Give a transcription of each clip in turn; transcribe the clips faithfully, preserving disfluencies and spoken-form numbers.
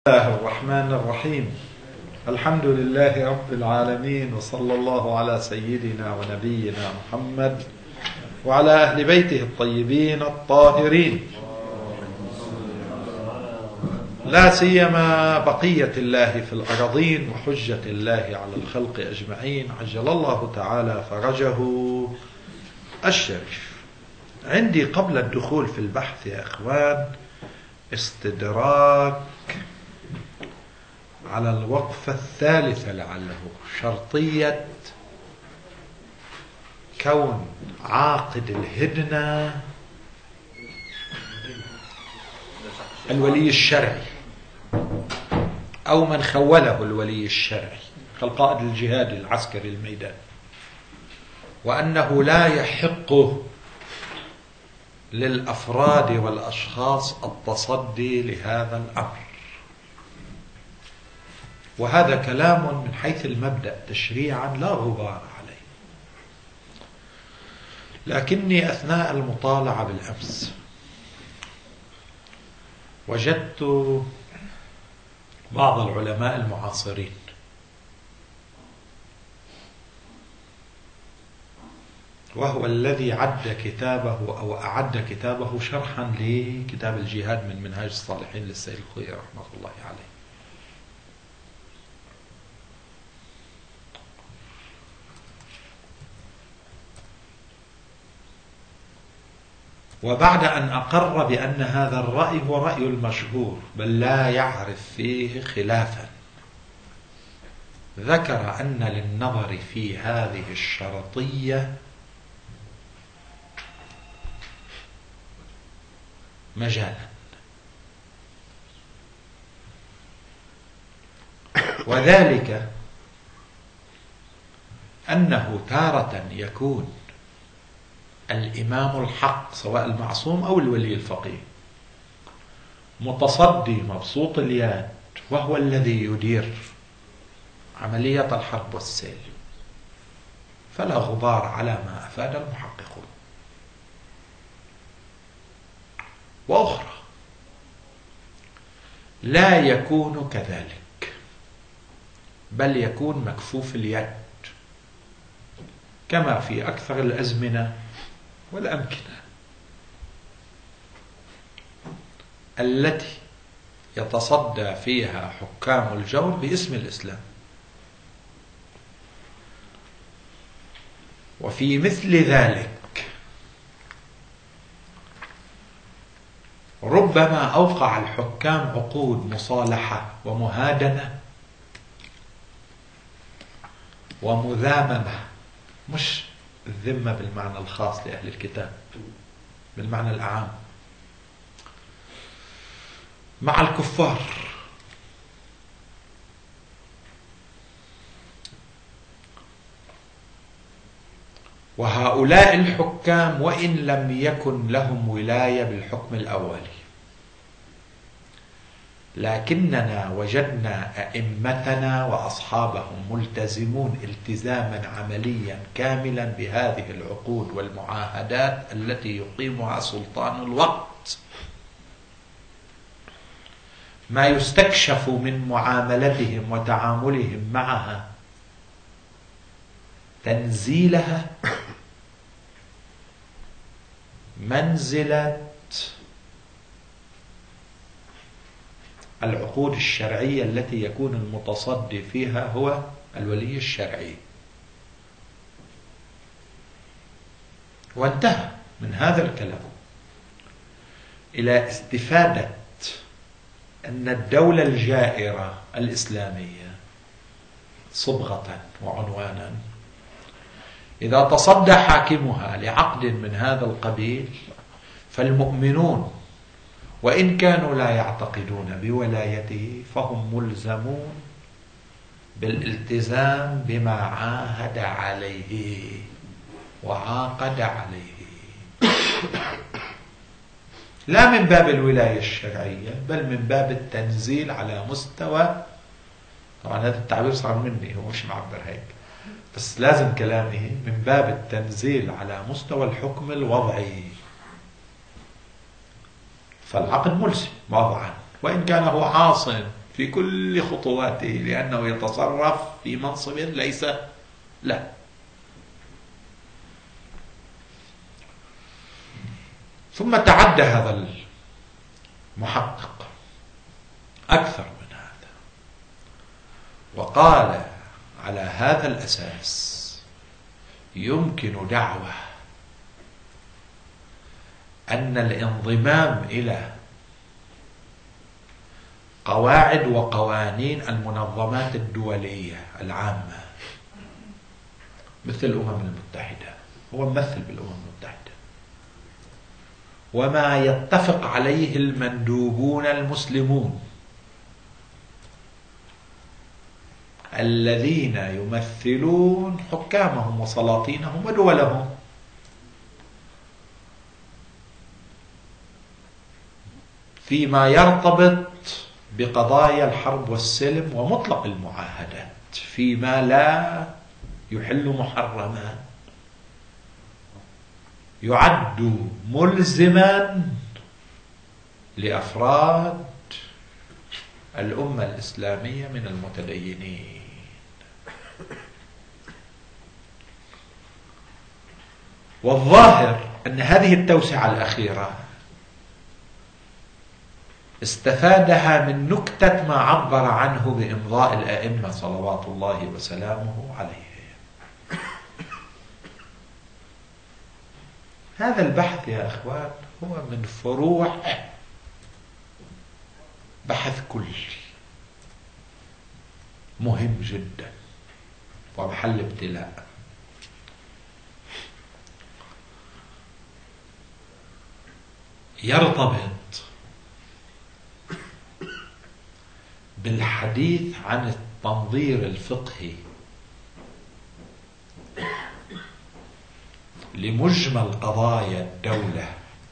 الله الرحمن الرحيم. الحمد لله رب العالمين، وصلى الله على سيدنا ونبينا محمد وعلى أهل بيته الطيبين الطاهرين، لا سيما بقية الله في الأراضين وحجة الله على الخلق أجمعين، عجل الله تعالى فرجه الشريف. عندي قبل الدخول في البحث يا أخوان استدراك على الوقفة الثالثة لعله، شرطية كون عاقد الهدنة الولي الشرعي أو من خوله الولي الشرعي كالقائد الجهادي العسكري الميداني، وأنه لا يحق للأفراد والأشخاص التصدي لهذا الأمر. وهذا كلام من حيث المبدأ تشريعا لا غبار عليه، لكني أثناء المطالعة بالأمس وجدت بعض العلماء المعاصرين وهو الذي عد كتابه أو أعد كتابه شرحا لكتاب الجهاد من منهاج الصالحين للسيد الخوئي رحمة الله عليه، وبعد أن أقر بأن هذا الرأي هو رأي المشهور بل لا يعرف فيه خلافا، ذكر أن للنظر في هذه الشرطية مجالا، وذلك أنه تارة يكون الإمام الحق سواء المعصوم أو الولي الفقيه متصدي مبسوط اليد، وهو الذي يدير عملية الحرب والسلم، فلا غبار على ما أفاد المحققون. وأخرى لا يكون كذلك، بل يكون مكفوف اليد كما في أكثر الأزمنة والأمكنة التي يتصدى فيها حكام الجور باسم الإسلام. وفي مثل ذلك ربما أوقع الحكام عقود مصالحة ومهادنة ومذاممة، مش الذمة بالمعنى الخاص لأهل الكتاب، بالمعنى الأعام، مع الكفار، وهؤلاء الحكام وإن لم يكن لهم ولاية بالحكم الأولي، لكننا وجدنا أئمتنا وأصحابهم ملتزمون التزاما عمليا كاملا بهذه العقود والمعاهدات التي يقيمها سلطان الوقت، ما يستكشف من معاملتهم وتعاملهم معها تنزيلها منزلة العقود الشرعية التي يكون المتصدي فيها هو الولي الشرعي. وانتهى من هذا الكلام إلى استفادة أن الدولة الجائرة الإسلامية صبغة وعنوانا إذا تصدى حاكمها لعقد من هذا القبيل فالمؤمنون وإن كانوا لا يعتقدون بولايته فهم ملزمون بالالتزام بما عاهد عليه وعاقد عليه، لا من باب الولاية الشرعية بل من باب التنزيل على مستوى، طبعا هذا التعبير صار مني، هو مش معبر هيك، بس لازم كلامه من باب التنزيل على مستوى الحكم الوضعي. فالعقد ملزم وضعا وإن كان هو عاص في كل خطواته، لأنه يتصرف في منصب ليس له. ثم تعدى هذا المحقق أكثر من هذا وقال: على هذا الأساس يمكن دعوة أن الانضمام إلى قواعد وقوانين المنظمات الدولية العامة مثل الأمم المتحدة، هو ممثل بالأمم المتحدة، وما يتفق عليه المندوبون المسلمون الذين يمثلون حكامهم وسلاطينهم ودولهم، فيما يرتبط بقضايا الحرب والسلم ومطلق المعاهدات، فيما لا يحل محرما، يعد ملزما لأفراد الأمة الإسلامية من المتدينين. والظاهر أن هذه التوسعة الأخيرة استفادها من نكتة ما عبر عنه بإمضاء الأئمة صلوات الله وسلامه عليه. هذا البحث يا أخوان هو من فروع بحث كلي مهم جدا ومحل ابتلاء. يرتبط بالحديث عن التنظير الفقهي لمجمل قضايا الدولة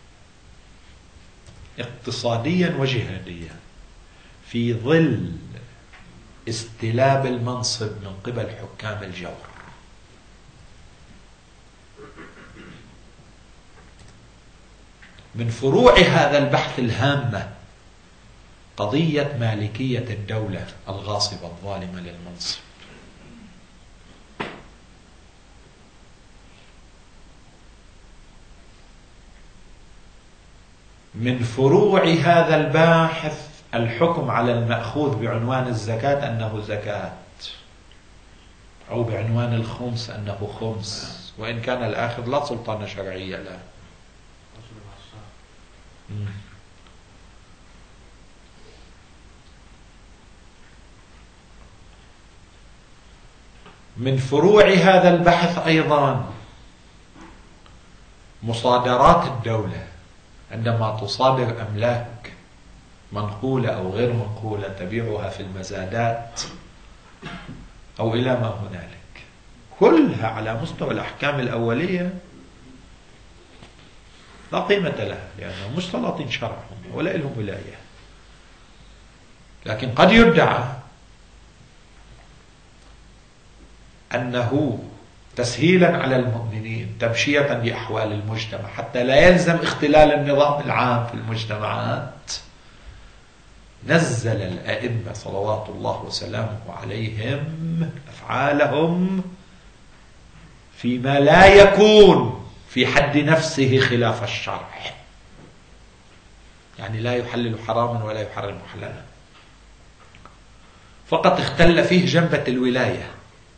اقتصاديا وجهاديا في ظل استلاب المنصب من قبل حكام الجور. من فروع هذا البحث الهامة قضية مالكية الدولة الغاصبة الظالمة للمنصب. من فروع هذا الباحث الحكم على المأخوذ بعنوان الزكاة أنه زكاة، أو بعنوان الخمس أنه خمس، وإن كان الآخذ لا سلطان شرعية له. من فروع هذا البحث أيضا مصادرات الدولة، عندما تصادر أملاك منقولة أو غير منقولة تبيعها في المزادات أو إلى ما هنالك، كلها على مستوى الأحكام الأولية لا قيمة لها، لأنهم مش سلاطين شرعهم ولا لهم ولاية. لكن قد يدعى أنه تسهيلا على المؤمنين، تمشية لأحوال المجتمع حتى لا يلزم اختلال النظام العام في المجتمعات، نزل الأئمة صلوات الله وسلامه عليهم أفعالهم فيما لا يكون في حد نفسه خلاف الشرع، يعني لا يحلل حراما ولا يحرم حلالا، فقط اختل فيه جنبة الولاية،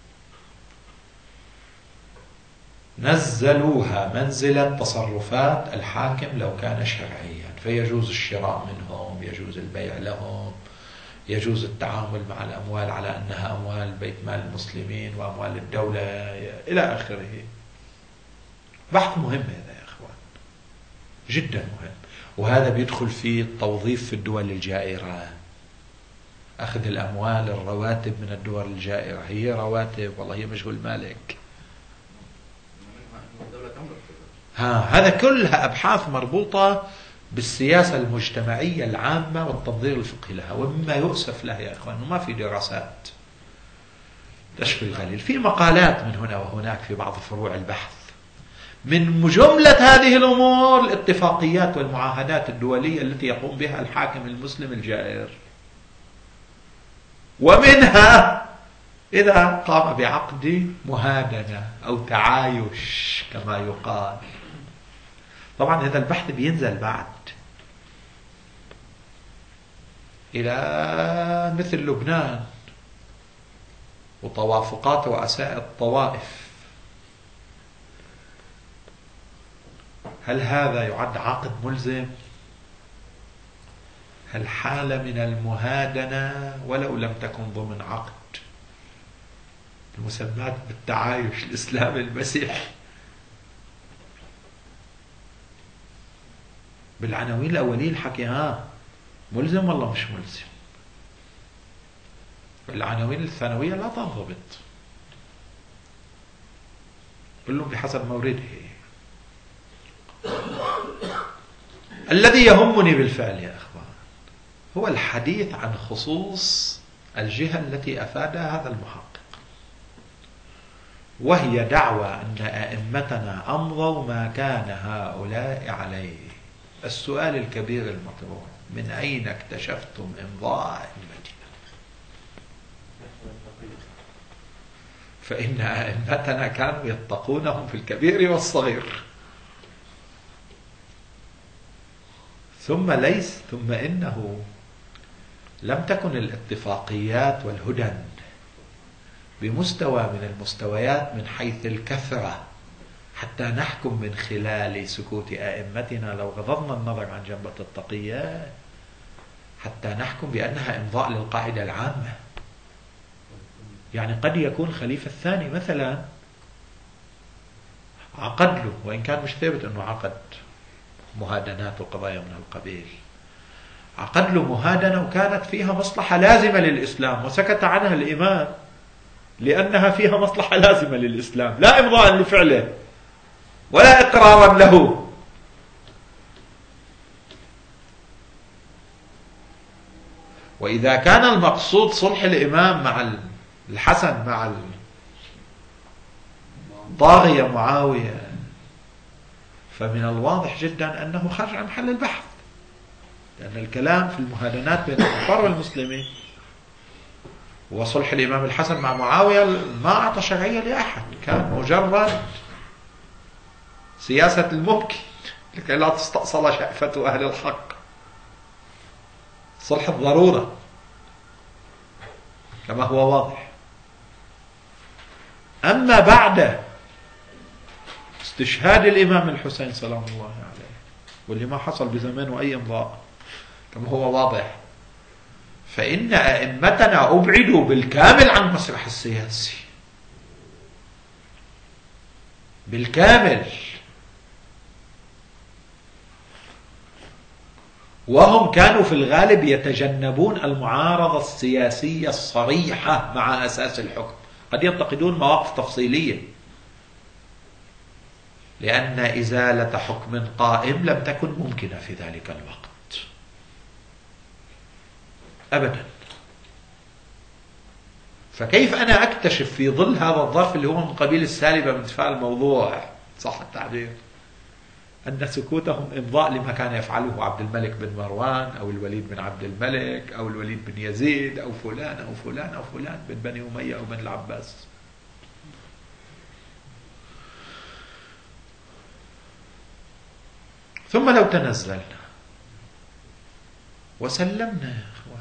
نزلوها منزلة تصرفات الحاكم لو كان شرعيا، فيجوز الشراء منهم، يجوز البيع لهم، يجوز التعامل مع الأموال على أنها أموال بيت مال المسلمين وأموال الدولة إلى آخره. بحث مهم هذا يا أخوان، جدا مهم، وهذا بيدخل فيه التوظيف في الدول الجائرة، أخذ الأموال الرواتب من الدول الجائرة، هي رواتب والله هي مشغول مالك. ها هذا كلها أبحاث مربوطة بالسياسة المجتمعية العامة والتنظير الفقهي لها. ومما يؤسف له يا أخوان أنه ما في دراسات تشفي الغليل، في مقالات من هنا وهناك في بعض فروع البحث. من جملة هذه الأمور الاتفاقيات والمعاهدات الدولية التي يقوم بها الحاكم المسلم الجائر، ومنها إذا قام بعقد مهادنة أو تعايش كما يقال. طبعا هذا البحث بينزل بعد إلى مثل لبنان وتوافقات رؤساء الطوائف. هل هذا يعد عقد ملزم؟ هل حالة من المهادنة ولو لم تكن ضمن عقد المسمات بالتعايش الإسلامي المسيحي؟ بالعناوين الأولية الحكي ها ملزم والله مش ملزم. بالعناوين الثانوية لا تنضبط، كلهم بحسب مورده. الذي يهمني بالفعل يا أخوان هو الحديث عن خصوص الجهة التي أفادها هذا المحقق، وهي دعوى أن أئمتنا أمضوا ما كان هؤلاء عليه. السؤال الكبير المطروح: من أين اكتشفتم إمضاء أئمتنا؟ فإن أئمتنا كانوا يتقونهم في الكبير والصغير. ثم ليس ثم إنه لم تكن الاتفاقيات والهدن بمستوى من المستويات من حيث الكثرة حتى نحكم من خلال سكوت أئمتنا، لو غضضنا النظر عن جنبة التقيات، حتى نحكم بأنها إمضاء للقاعدة العامة. يعني قد يكون خليفة الثاني مثلا عقد له، وإن كان مش ثابت أنه عقد مهادنات وقضايا من القبيل، عقد له مهادنة وكانت فيها مصلحة لازمة للإسلام وسكت عنها الإمام لأنها فيها مصلحة لازمة للإسلام، لا إمضاء لفعله ولا إقرارا له. وإذا كان المقصود صلح الإمام مع الحسن مع الطاغية معاوية، فمن الواضح جدا أنه خرج عن محل البحث، لأن الكلام في المهادنات بين الكفار والمسلمين وصلح الإمام الحسن مع معاوية ما أعطى شرعية لأحد، كان مجرد سياسة الممكن لكي لا تستأصل شأفة أهل الحق، صلح الضرورة كما هو واضح. أما بعد استشهاد الإمام الحسين سلام الله عليه، واللي ما حصل بزمانه أي إمضاء كما هو واضح، فإن أئمتنا أبعدوا بالكامل عن المسرح السياسي بالكامل، وهم كانوا في الغالب يتجنبون المعارضة السياسية الصريحة مع أساس الحكم، قد ينتقدون مواقف تفصيلية، لأن إزالة حكم قائم لم تكن ممكنة في ذلك الوقت أبدا. فكيف أنا أكتشف في ظل هذا الظرف اللي هو من قبيل السالبة من دفاع الموضوع صح التعبير أن سكوتهم إمضاء لما كان يفعله عبد الملك بن مروان أو الوليد بن عبد الملك أو الوليد بن يزيد أو فلان أو فلان أو فلان بن بني أمية أو بن العباس. ثم لو تنزلنا وسلمنا يا أخوان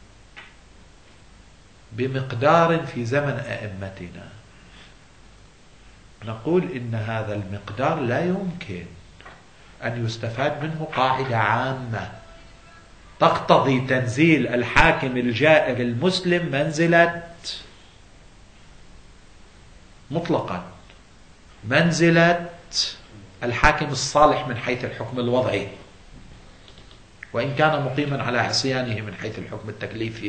بمقدار في زمن أئمتنا، نقول إن هذا المقدار لا يمكن أن يستفاد منه قاعدة عامة تقتضي تنزيل الحاكم الجائر المسلم منزلة مطلقا منزلة الحاكم الصالح من حيث الحكم الوضعي، وإن كان مقيما على عصيانه من حيث الحكم التكليفي،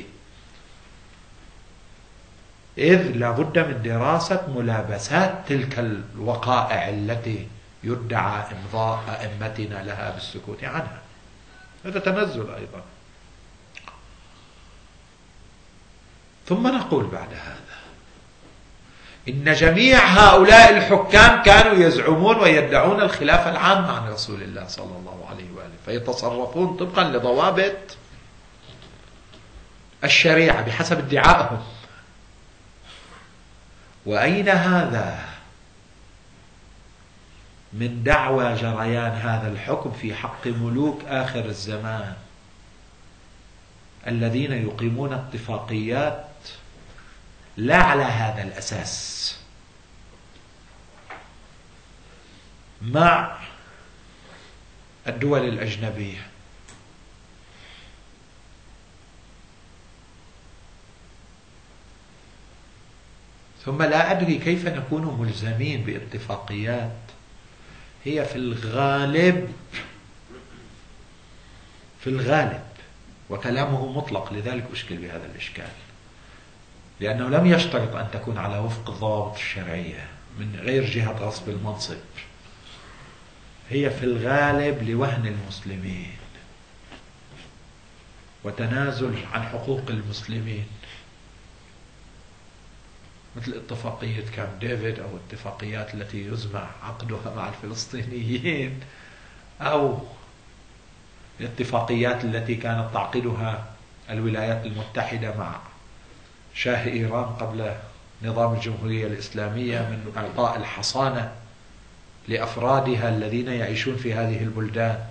إذ لابد من دراسة ملابسات تلك الوقائع التي يدعى إمضاء أئمتنا لها بالسكوت عنها. هذا تنزل أيضا. ثم نقول بعد هذا إن جميع هؤلاء الحكام كانوا يزعمون ويدعون الخلافة العامة عن رسول الله صلى الله عليه وآله، فيتصرفون طبقا لضوابط الشريعة بحسب ادعائهم. وأين هذا من دعوى جريان هذا الحكم في حق ملوك آخر الزمان الذين يقيمون اتفاقيات لا على هذا الأساس مع الدول الأجنبية؟ ثم لا أدري كيف نكون ملزمين باتفاقيات هي في الغالب في الغالب وكلامه مطلق، لذلك أشكل بهذا الإشكال، لأنه لم يشترط أن تكون على وفق الضوابط الشرعية من غير جهة غصب المنصب. هي في الغالب لوهن المسلمين وتنازل عن حقوق المسلمين، مثل اتفاقية كامب ديفيد أو الاتفاقيات التي يزمع عقدها مع الفلسطينيين، أو الاتفاقيات التي كانت تعقدها الولايات المتحدة مع شاه إيران قبل نظام الجمهورية الإسلامية من إعطاء الحصانة لأفرادها الذين يعيشون في هذه البلدان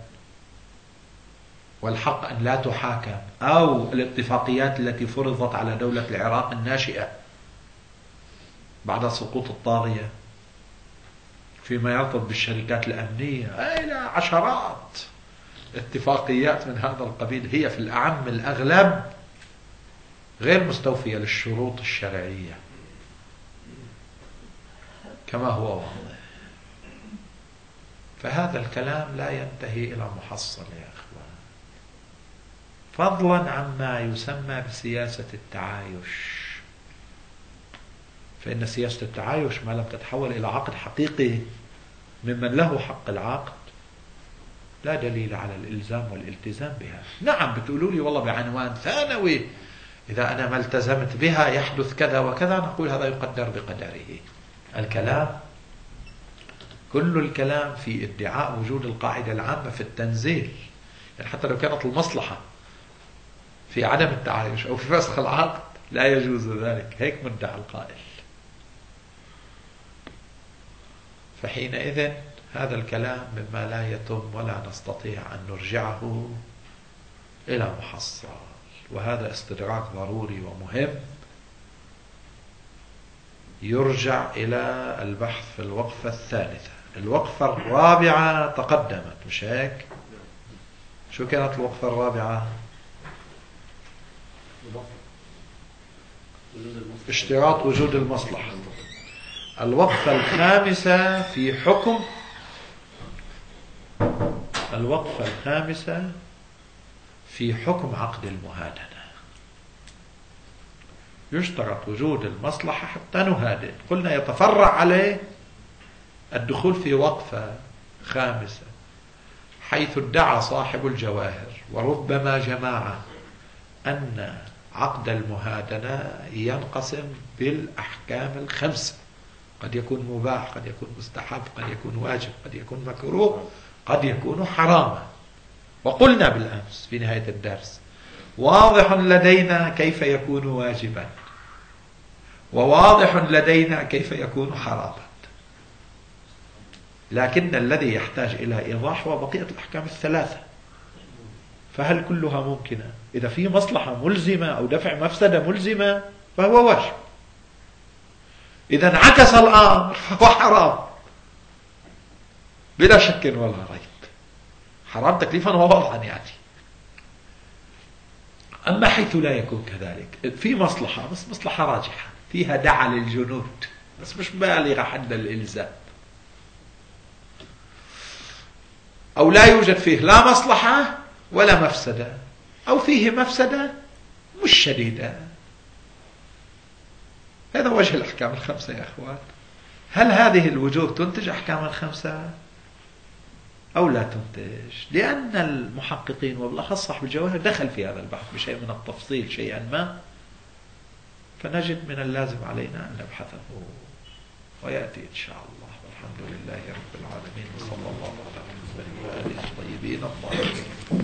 والحق أن لا تحاكم، أو الاتفاقيات التي فرضت على دولة العراق الناشئة بعد سقوط الطاغية فيما يرتبط بالشركات الأمنية. أي لا، عشرات اتفاقيات من هذا القبيل هي في الأعم الأغلب غير مستوفية للشروط الشرعية كما هو واضح. فهذا الكلام لا ينتهي إلى محصل يا أخوان، فضلا عما يسمى بسياسة التعايش. فإن سياسة التعايش ما لم تتحول إلى عقد حقيقي ممن له حق العقد لا دليل على الإلزام والالتزام بها. نعم بتقولوا لي والله بعنوان ثانوي إذا أنا ما التزمت بها يحدث كذا وكذا، نقول هذا يقدر بقدره. الكلام كل الكلام في ادعاء وجود القاعدة العامة في التنزيل، يعني حتى لو كانت المصلحة في عدم التعايش أو في فسخ العقد لا يجوز ذلك، هيك مدعى القائل. فحينئذ هذا الكلام مما لا يتم ولا نستطيع أن نرجعه إلى محصل، وهذا استدراك ضروري ومهم يرجع إلى البحث في الوقفة الثالثة. الوقفة الرابعة تقدمت مش هيك؟ شو كانت الوقفة الرابعة؟ اشتراط وجود المصلحة. الوقفة الخامسة في حكم الوقفة الخامسة في حكم عقد المهادنة. يشترط وجود المصلحة حتى نهادن. قلنا يتفرع عليه الدخول في وقفة خامسة حيث ادعى صاحب الجواهر وربما جماعة أن عقد المهادنة ينقسم بالأحكام الخمسة، قد يكون مباح، قد يكون مستحب، قد يكون واجب، قد يكون مكروه، قد يكون حراما. وقلنا بالأمس في نهاية الدرس واضح لدينا كيف يكون واجبا، وواضح لدينا كيف يكون حراما، لكن الذي يحتاج إلى إيضاح هو بقية الأحكام الثلاثة. فهل كلها ممكنة؟ إذا في مصلحة ملزمة أو دفع مفسدة ملزمة فهو واجب، إذا انعكس الأمر فهو حرام بلا شك ولا ريب، حرام تكليفا ووضعا يعني. أما حيث لا يكون كذلك، في مصلحة بس مصلحة راجحة فيها دعا للجنود بس مش بالغة حد الإلزام، أو لا يوجد فيه لا مصلحة ولا مفسدة، أو فيه مفسدة مش شديدة. هذا وجه الأحكام الخمسة يا أخوان. هل هذه الوجوه تنتج أحكام الخمسة أو لا تنتج؟ لأن المحققين وبالأخص صاحب الجواهر دخل في هذا البحث بشيء من التفصيل شيئا ما، فنجد من اللازم علينا أن نبحثه ويأتي إن شاء الله. والحمد لله رب العالمين، وصلى الله على محمد وآله الطيبين الطاهرين.